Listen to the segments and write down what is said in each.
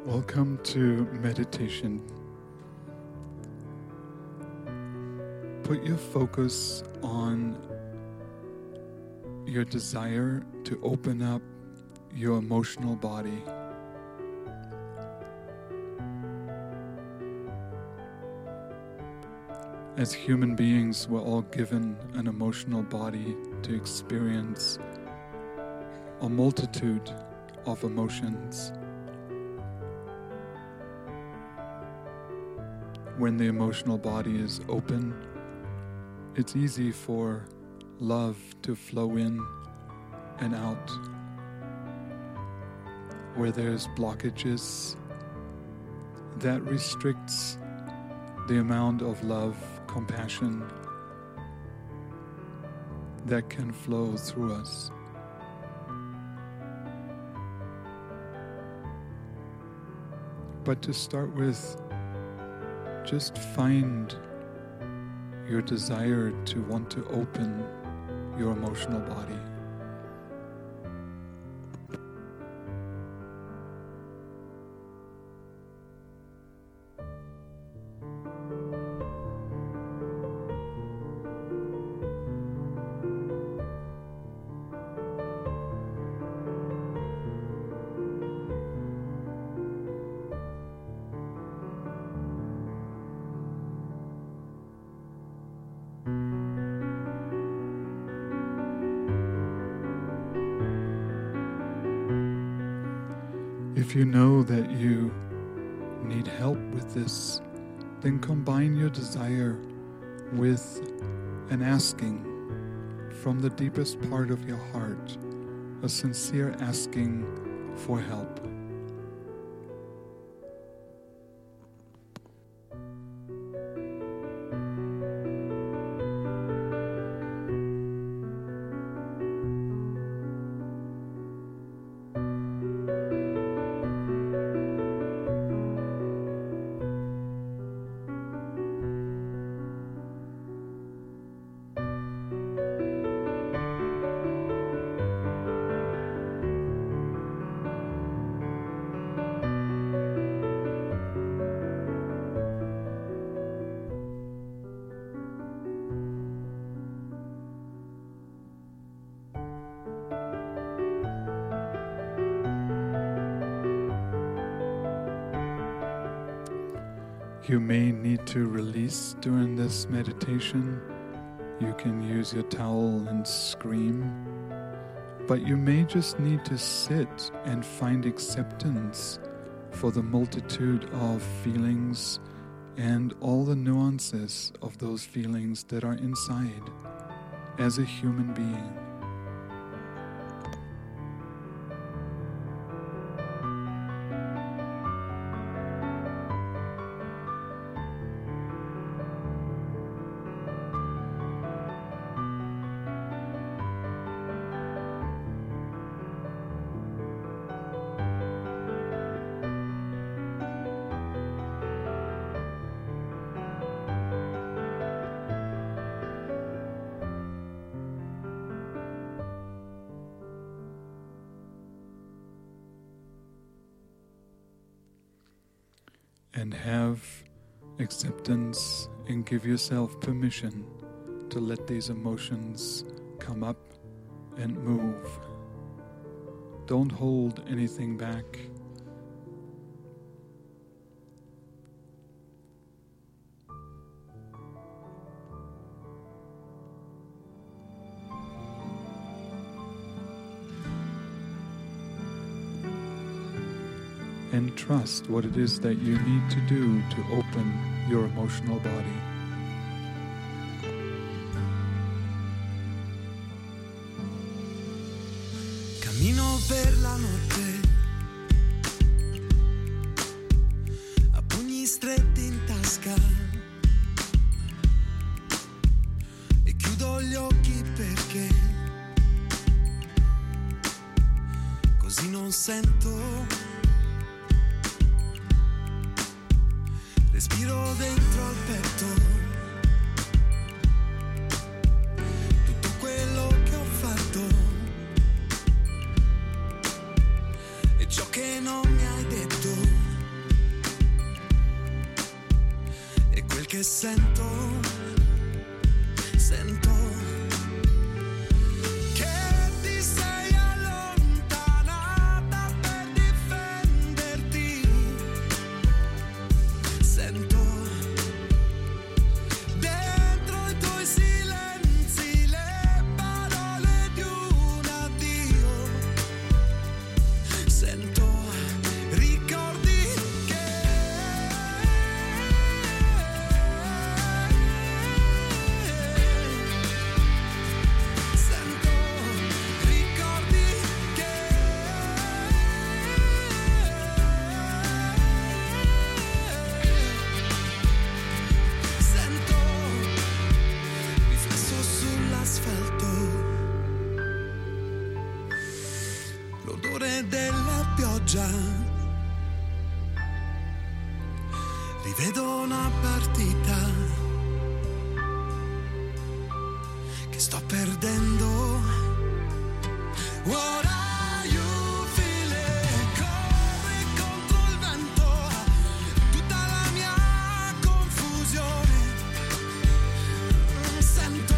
Welcome to meditation. Put your focus on your desire to open up your emotional body. As human beings, we're all given an emotional body to experience a multitude of emotions. When the emotional body is open, it's easy for love to flow in and out. Where there's blockages, that restricts the amount of love, compassion that can flow through us. But to start with, just find your desire to want to open your emotional body. If you know that you need help with this, then combine your desire with an asking from the deepest part of your heart, a sincere asking for help. You may need to release during this meditation. You can use your towel and scream, but you may just need to sit and find acceptance for the multitude of feelings and all the nuances of those feelings that are inside as a human being. And have acceptance and give yourself permission to let these emotions come up and move. Don't hold anything back. And trust what it is that you need to do to open your emotional body. Cammino per la notte, a pugni stretti in tasca, e chiudo gli occhi perché così non sento. Respiro dentro al petto tutto quello che ho fatto e ciò che non mi hai detto. perché sento che ti sei allontanata per difenderti. Sento dentro i tuoi silenzi le parole di un addio. Sento ricordi che sento riflesso sull'asfalto, l'odore della pioggia. Rivedo una partita che sto perdendo. What are you feeling? Corri contro il vento, tutta la mia confusione. Sento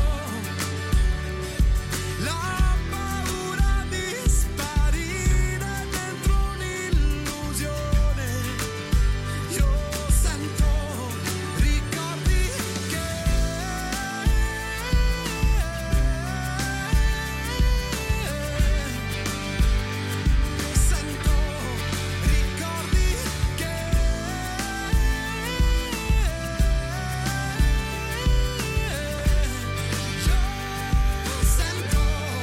la paura di sparire dentro un'illusione. Io sento ricordi che sento ricordi che io sento.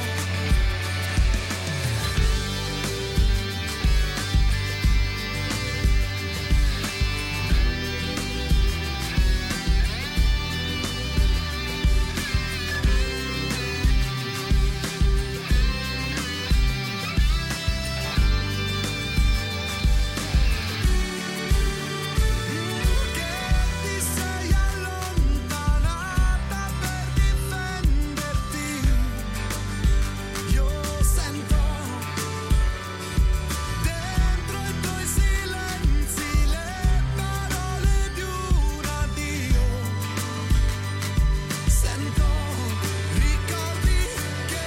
Che ti sei allontanata per difenderti. Io sento dentro i tuoi silenzi le parole di un addio. Sento ricordi che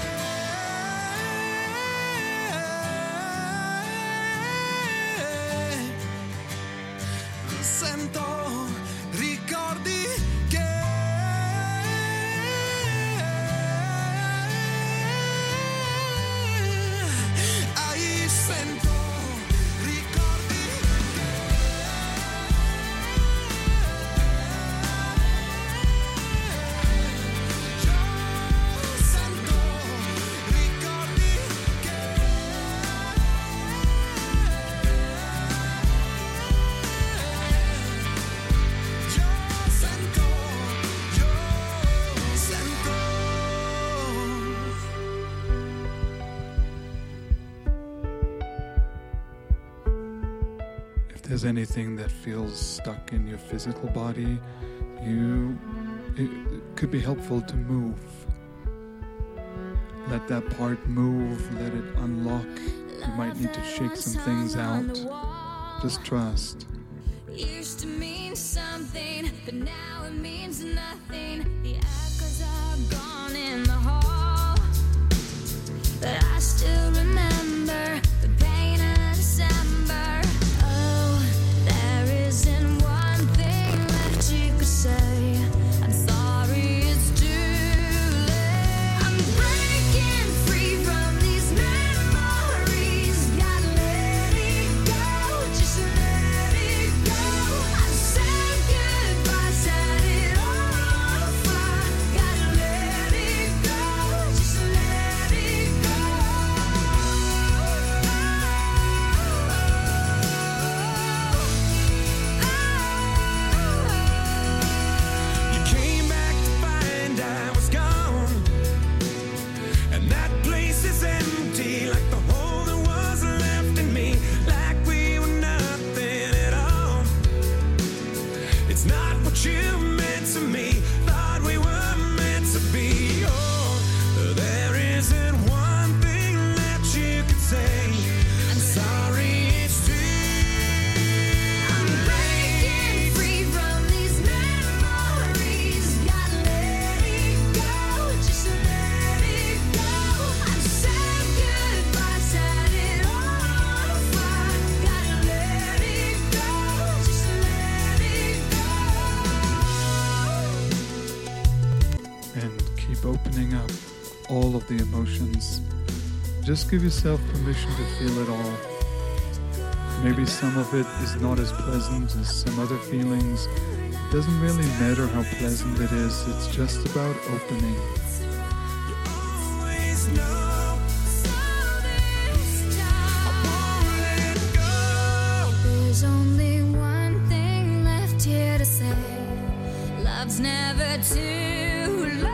sento ricordi che hai sento ricordi che io sento ricordi che io sento. If there's anything that feels stuck in your physical body, it could be helpful to move. Let that part move, let it unlock. You might need to shake some things out. Just trust. Used to mean something, but now it means nothing. The echoes are gone in the hall, but I still remember the pain of December. Oh, there isn't one thing left you could say. I'm sorry, it's too late. I'm breaking free from these memories. Gotta let it go, just let it go. I said goodbye, set it all on fire. Gotta let it go, just let it go. opening up all of the emotions. Just give yourself permission to feel it all. Maybe some of it is not as pleasant as some other feelings. It doesn't really matter how pleasant it is. It's just about opening. Always know. So this time I won't let go. There's only one thing left here to say. Love's never too late.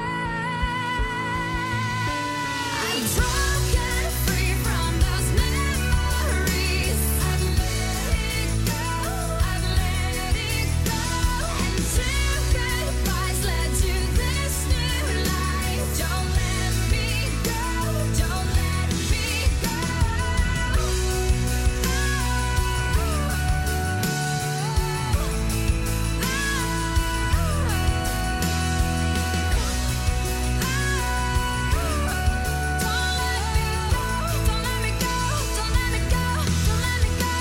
I'm drunk and free from those memories. I've let it go, I've let it go. And two goodbyes led to this new life. Don't let me go, don't let me go. Don't let me go, don't let me go, don't let me go.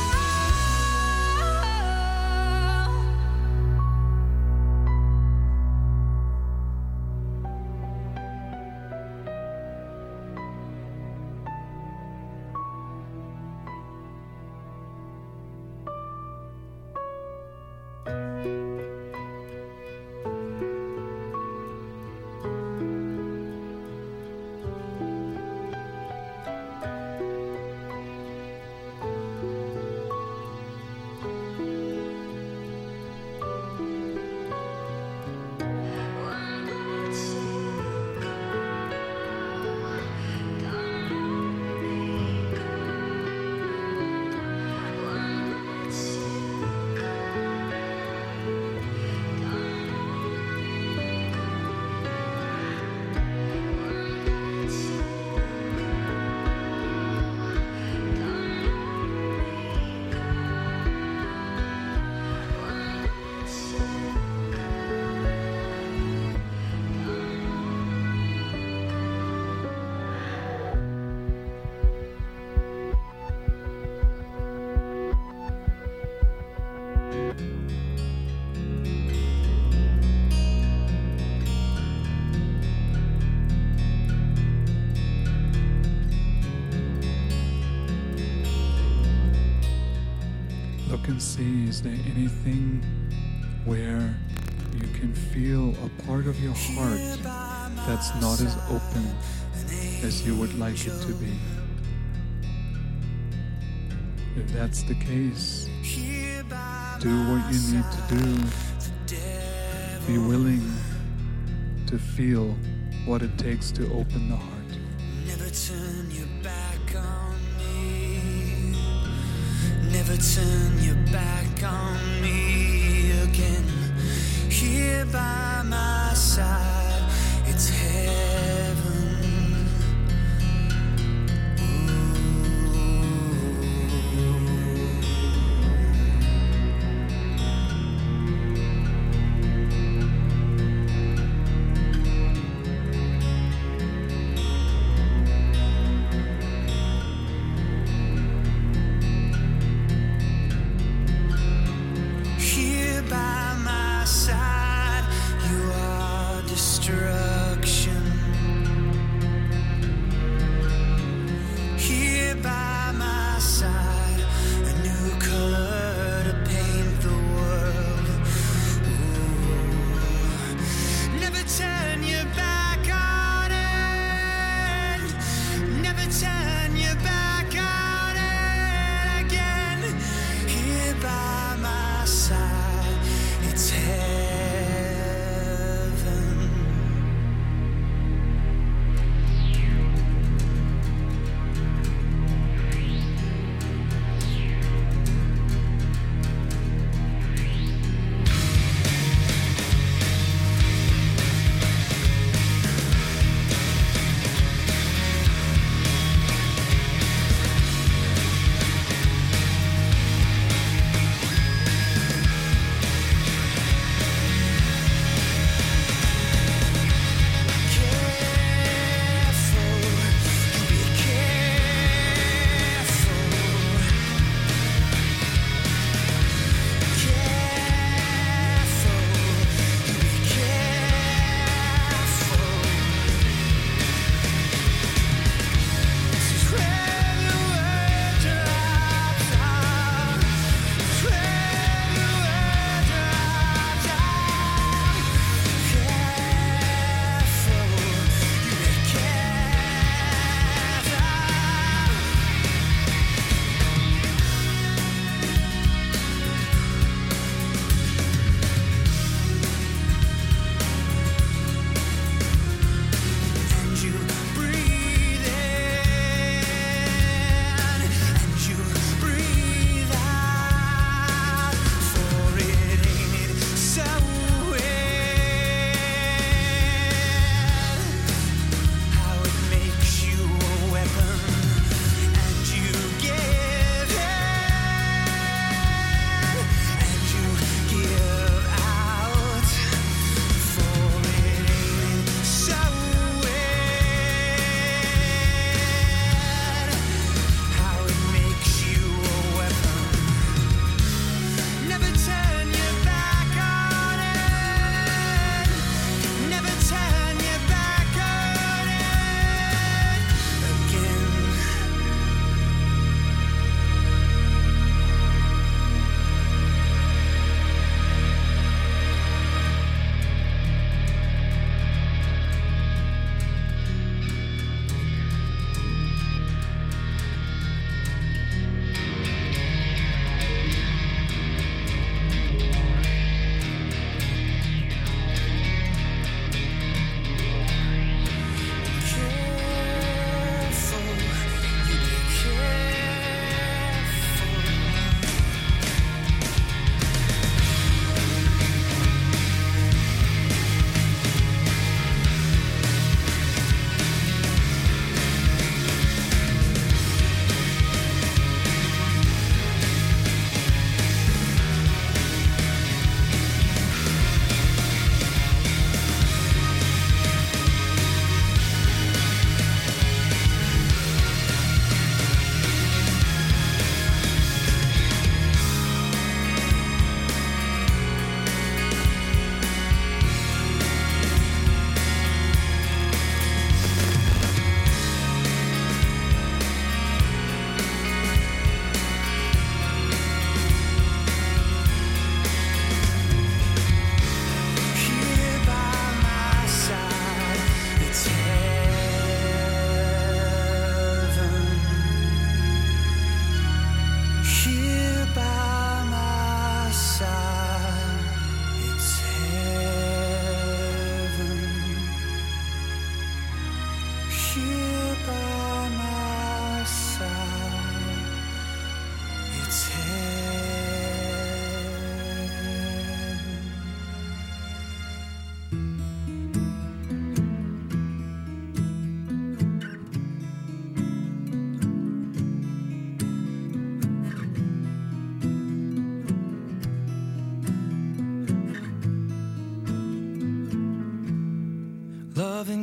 Look and see, is there anything where you can feel a part of your heart that's not as open as you would like it to be? If that's the case, do what you need to do. Be willing to feel what it takes to open the heart. Never turn your back on me. Never turn your back on me again. Here by my side, it's heaven. Here by my side, you are destruction.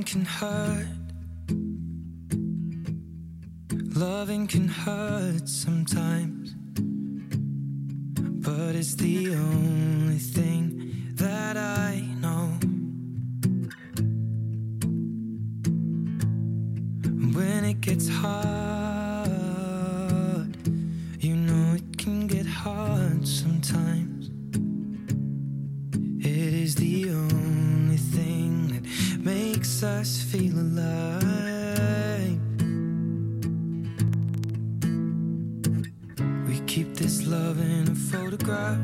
can hurt. Loving can hurt sometimes, but it's the only thing that I know. When it gets hard, you know it can get hard sometimes. It is the only thing that makes us feel alive. We keep this love in a photograph.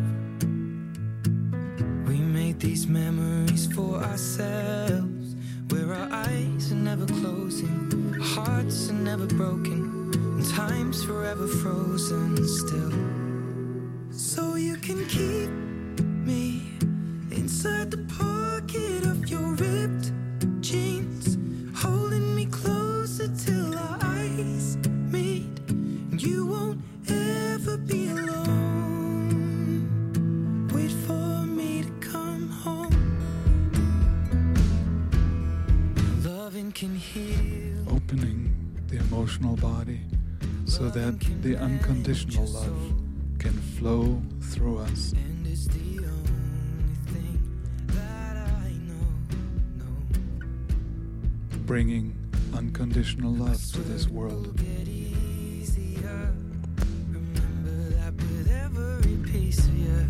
We made these memories for ourselves, where our eyes are never closing, our hearts are never broken, and time's forever frozen still. So you can keep me inside the pocket of your ripped jeans, holding me closer till our eyes meet. You won't ever be alone. Wait for me to come home. Loving can heal. Opening the emotional body so that the unconditional love can flow through us. And it's the only thing that I know. Bringing unconditional love to this world. Get easier. Remember that with every piece of you.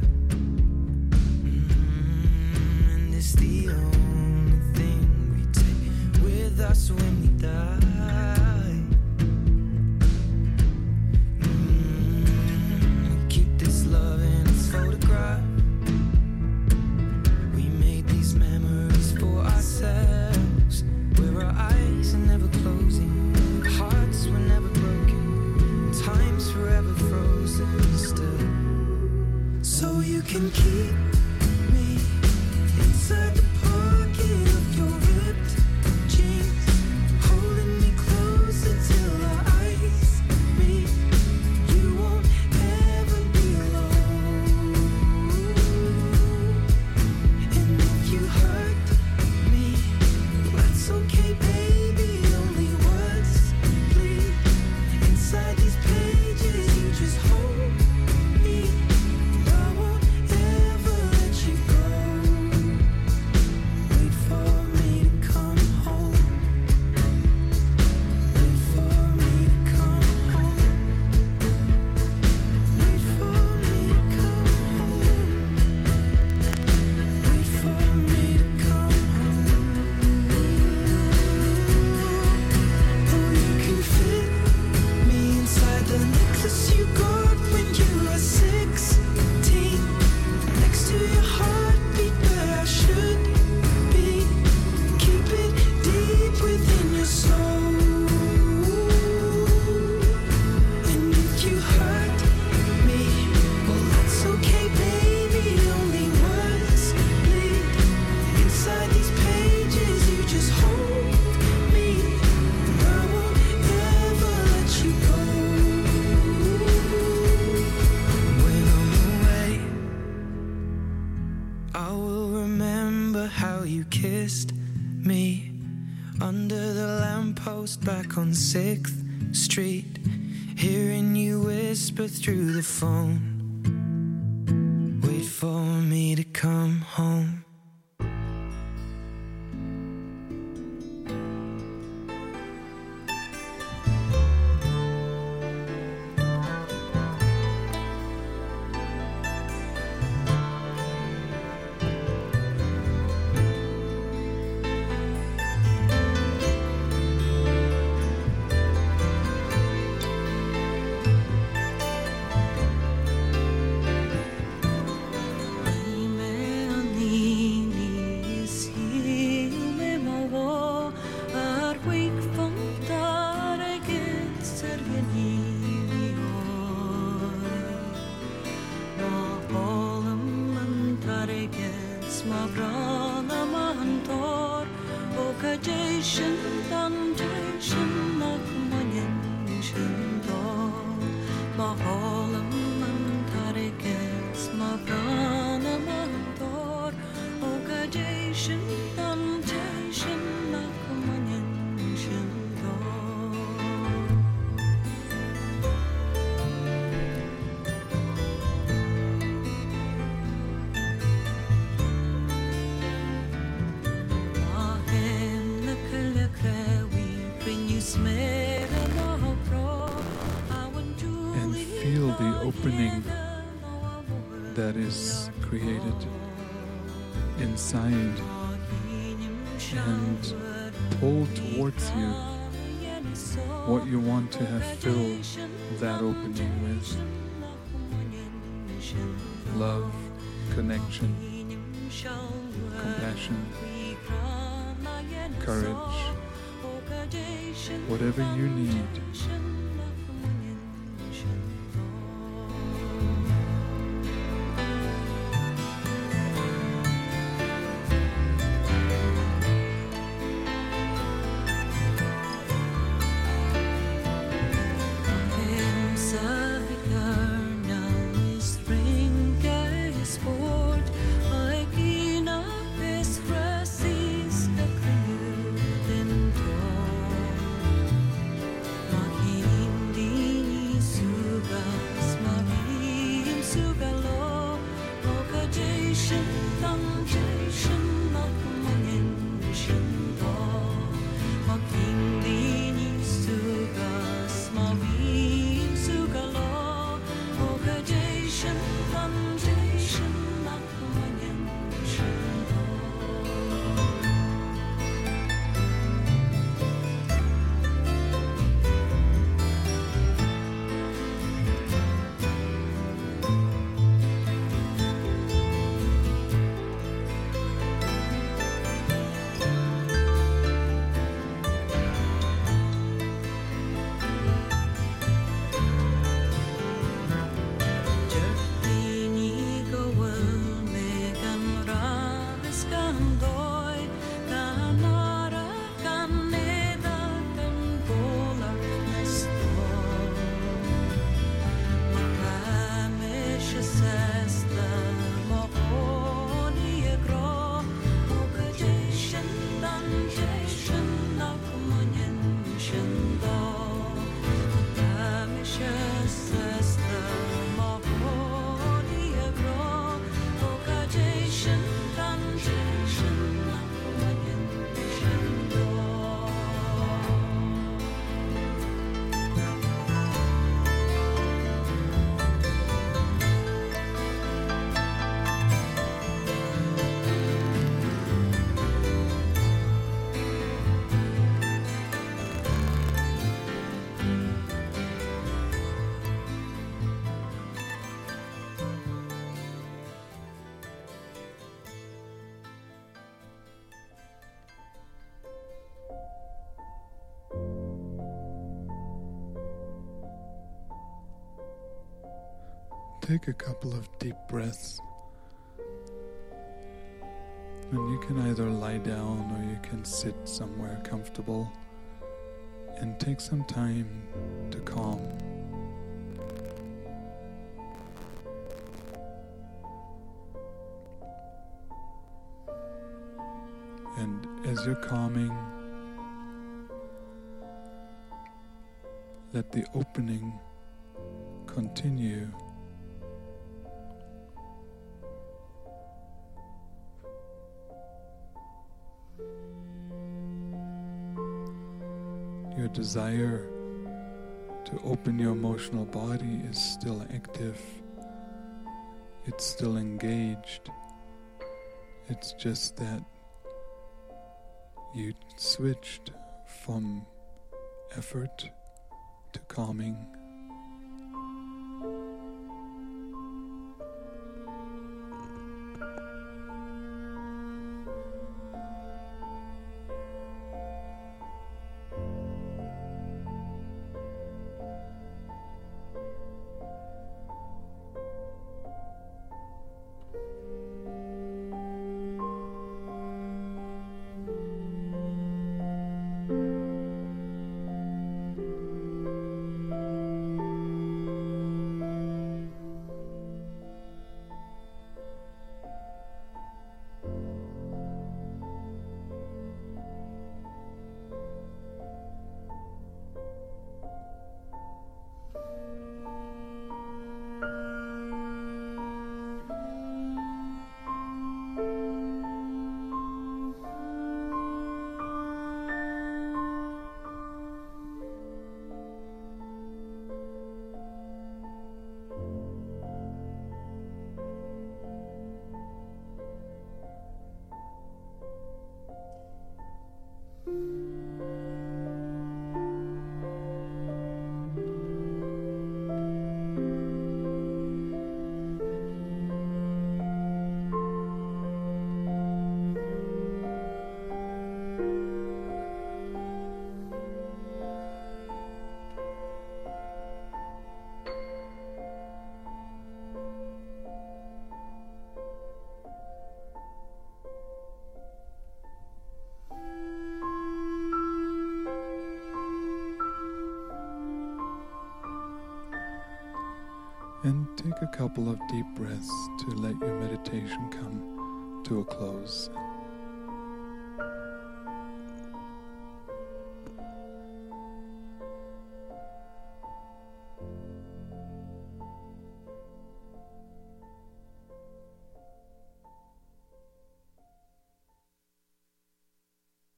And it's the only thing we take with us when we die. Keep this love in its photograph. We made these memories for ourselves, where our eyes are never closing, our hearts were never broken, time's forever frozen still. So you can keep me inside the pocket of your ripped jeans, holding me closer till our eyes meet. You won't ever be alone. And if you hurt me, that's okay, baby. Only words bleed inside these pages. You just hold me. I won't ever let you go. Wait for me to come home. Wait for me to come home. Wait for me to come home. Wait for me to come home. Oh, you can fit me inside the necklace you got when you were 16, next to your heartbeat where I should be. Keep it deep within your soul. And if you hurt me, well, that's okay, baby. Only words bleed inside these pages. You just hold me. I won't ever let you go. When I'm away, I will remember how you kissed me under the lamppost back on 6th Street, hearing you whisper through the phone. Wait for me to come home. that is created inside and pull towards you what you want to have filled that opening with. Love, connection, compassion, courage, whatever you need. Take a couple of deep breaths, and you can either lie down or you can sit somewhere comfortable and take some time to calm. And as you're calming, let the opening continue. Your desire to open your emotional body is still active. It's still engaged. It's just that you switched from effort to calming. And take a couple of deep breaths to let your meditation come to a close.